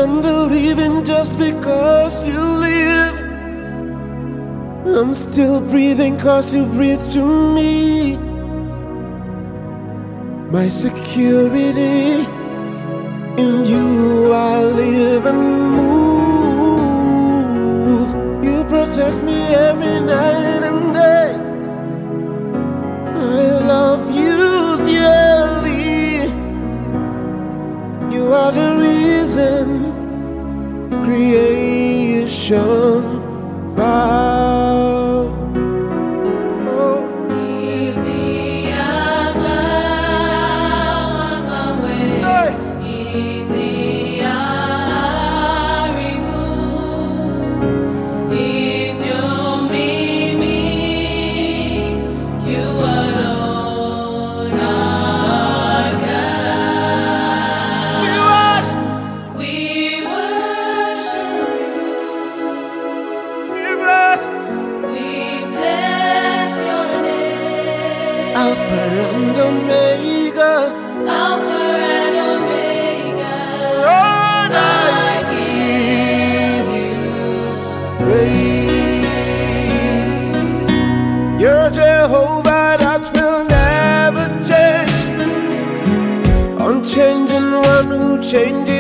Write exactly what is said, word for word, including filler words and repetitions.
I'm believing just because you live. I'm still breathing cause you breathe through me. My security, in you I live and move. You protect me every night and day. I love you dearly. You are the reason creation bow. Oh. Alpha and Omega, Alpha and Omega, Lord, I, I give you praise. You're Jehovah that will never change, unchanging one who changes.